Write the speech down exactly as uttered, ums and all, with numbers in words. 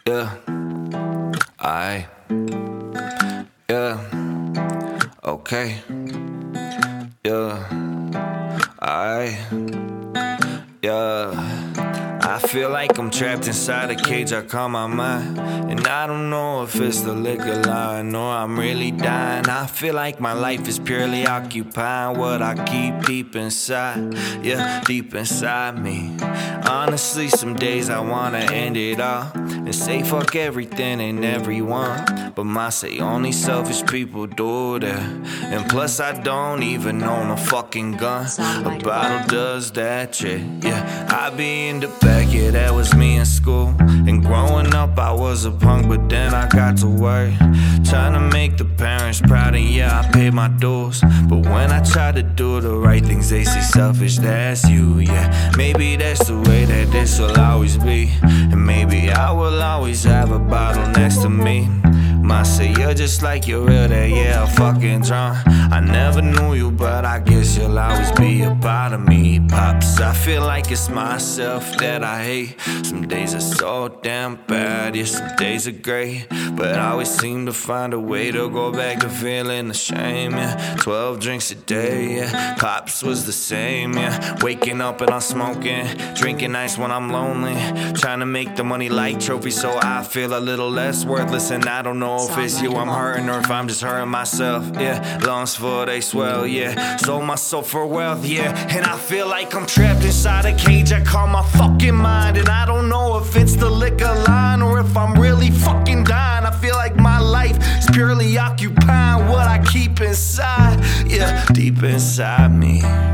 Yeah, I, yeah, okay, yeah, I, yeah. I feel like I'm trapped inside a cage I call my mind, and I don't know if it's the liquor line or I'm really dying. I feel like my life is purely occupying what I keep deep inside, yeah, deep inside me. Honestly, some days I wanna end it all and say fuck everything and everyone, but my say only selfish people do that. And plus I don't even own a fucking gun. A bottle does that shit, yeah. I be in the back, yeah, that was me in school. And growing up I was a punk, but then I got to work, trying to make the parents proud, and yeah, I paid my dues. But when I try to do the right things, they say selfish, that's you, yeah. Maybe that's the way that this will always be, and maybe I will always have a bottle next to me. Might say you're just like you're real, that yeah, I'm fucking drunk. I never knew you, but I guess you'll always be a part of me, Pops. I feel like it's myself that I hate. Some days are so damn bad, yeah, some days are great, but I always seem to find a way to go back to feeling the shame, yeah. Twelve drinks a day, yeah, Pops was the same, yeah. Waking up and I'm smoking, drinking ice when I'm lonely, trying to make the money like trophies so I feel a little less worthless. And I don't know if it's you I'm hurting or if I'm just hurting myself, yeah. Lungs full, they swell, yeah. Sold my soul for wealth, yeah. And I feel like I'm trapped inside a cage I call my fucking mind, and I don't know if it's the liquor line or if I'm really fucking dying. I feel like my life is purely occupying what I keep inside, yeah, deep inside me.